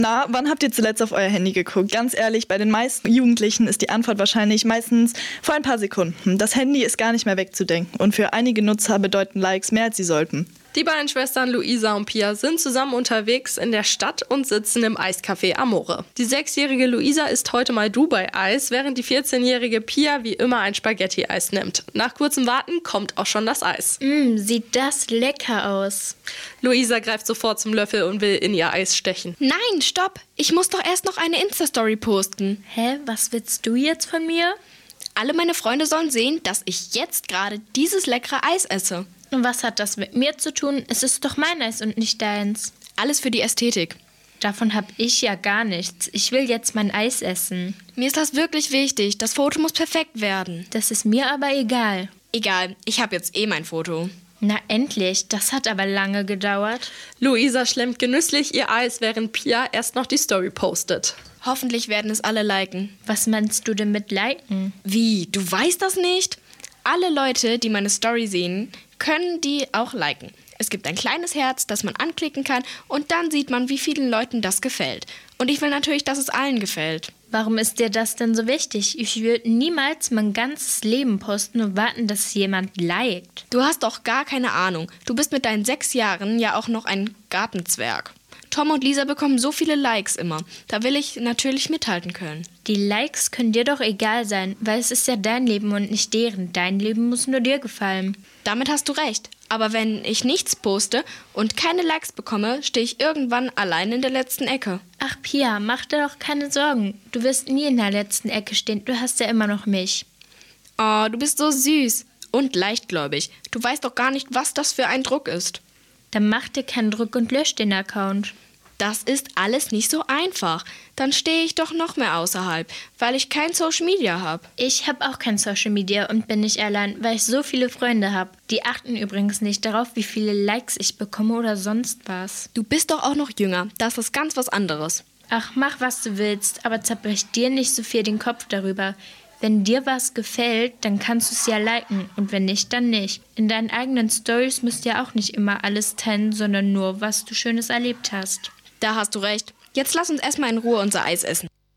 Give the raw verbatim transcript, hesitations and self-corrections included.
Na, wann habt ihr zuletzt auf euer Handy geguckt? Ganz ehrlich, bei den meisten Jugendlichen ist die Antwort wahrscheinlich meistens vor ein paar Sekunden. Das Handy ist gar nicht mehr wegzudenken und für einige Nutzer bedeuten Likes mehr, als sie sollten. Die beiden Schwestern Luisa und Pia sind zusammen unterwegs in der Stadt und sitzen im Eiscafé Amore. Die sechsjährige Luisa isst heute mal Dubai-Eis, während die vierzehnjährige Pia wie immer ein Spaghetti-Eis nimmt. Nach kurzem Warten kommt auch schon das Eis. Mm, sieht das lecker aus. Luisa greift sofort zum Löffel und will in ihr Eis stechen. Nein, stopp! Ich muss doch erst noch eine Insta-Story posten. Hä, was willst du jetzt von mir? Alle meine Freunde sollen sehen, dass ich jetzt gerade dieses leckere Eis esse. Und was hat das mit mir zu tun? Es ist doch mein Eis und nicht deins. Alles für die Ästhetik. Davon habe ich ja gar nichts. Ich will jetzt mein Eis essen. Mir ist das wirklich wichtig. Das Foto muss perfekt werden. Das ist mir aber egal. Egal, ich habe jetzt eh mein Foto. Na endlich, das hat aber lange gedauert. Luisa schlemmt genüsslich ihr Eis, während Pia erst noch die Story postet. Hoffentlich werden es alle liken. Was meinst du denn mit liken? Wie, du weißt das nicht? Alle Leute, die meine Story sehen, können die auch liken. Es gibt ein kleines Herz, das man anklicken kann und dann sieht man, wie vielen Leuten das gefällt. Und ich will natürlich, dass es allen gefällt. Warum ist dir das denn so wichtig? Ich würde niemals mein ganzes Leben posten und warten, dass jemand liked. Du hast doch gar keine Ahnung. Du bist mit deinen sechs Jahren ja auch noch ein Gartenzwerg. Tom und Lisa bekommen so viele Likes immer. Da will ich natürlich mithalten können. Die Likes können dir doch egal sein, weil es ist ja dein Leben und nicht deren. Dein Leben muss nur dir gefallen. Damit hast du recht. Aber wenn ich nichts poste und keine Likes bekomme, stehe ich irgendwann allein in der letzten Ecke. Ach Pia, mach dir doch keine Sorgen. Du wirst nie in der letzten Ecke stehen. Du hast ja immer noch mich. Oh, du bist so süß und leichtgläubig. Du weißt doch gar nicht, was das für ein Druck ist. Dann mach dir keinen Druck und lösch den Account. Das ist alles nicht so einfach. Dann stehe ich doch noch mehr außerhalb, weil ich kein Social Media habe. Ich habe auch kein Social Media und bin nicht allein, weil ich so viele Freunde habe. Die achten übrigens nicht darauf, wie viele Likes ich bekomme oder sonst was. Du bist doch auch noch jünger. Das ist ganz was anderes. Ach, mach, was du willst, aber zerbrech dir nicht so viel den Kopf darüber. Wenn dir was gefällt, dann kannst du es ja liken und wenn nicht, dann nicht. In deinen eigenen Stories musst du ja auch nicht immer alles teilen, sondern nur, was du Schönes erlebt hast. Da hast du recht. Jetzt lass uns erstmal in Ruhe unser Eis essen.